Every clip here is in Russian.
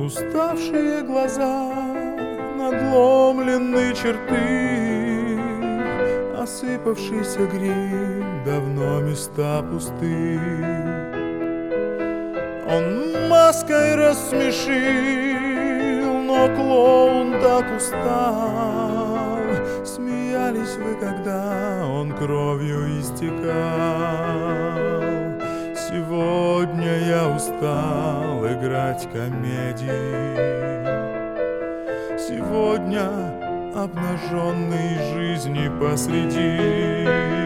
Уставшие глаза, надломленные черты, осыпавшийся грим, давно места пусты. Он маской рассмешил, но клоун так устал. Смеялись вы, когда он кровью истекал. Сегодня я устал играть комедии. Сегодня обнаженной жизни посреди.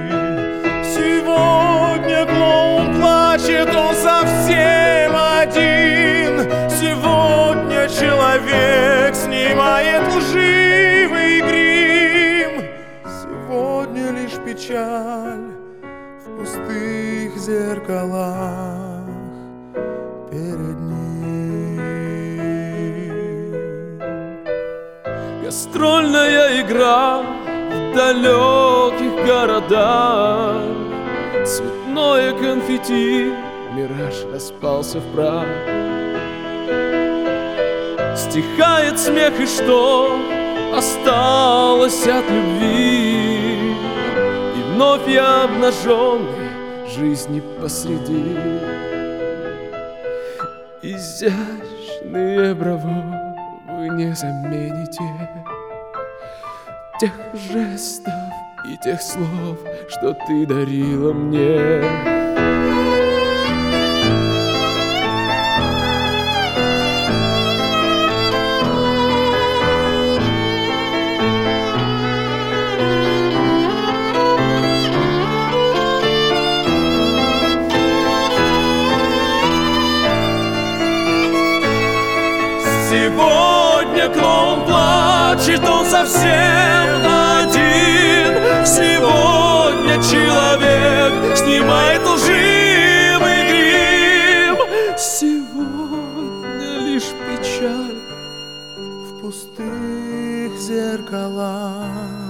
Сегодня клоун плачет, он совсем один. Сегодня человек снимает лживый грим. Сегодня лишь печаль в пустых зеркалах перед ним. Гастрольная игра в далеких городах, цветное конфетти, мираж распался в прах. Стихает смех, и что осталось от любви? И вновь я обнаженный жизни посреди. Изящные браво вы не замените тех жестов и тех слов, что ты дарила мне. Сегодня клоун плачет, он совсем один. Сегодня человек снимает лживый грим. Сегодня лишь печаль в пустых зеркалах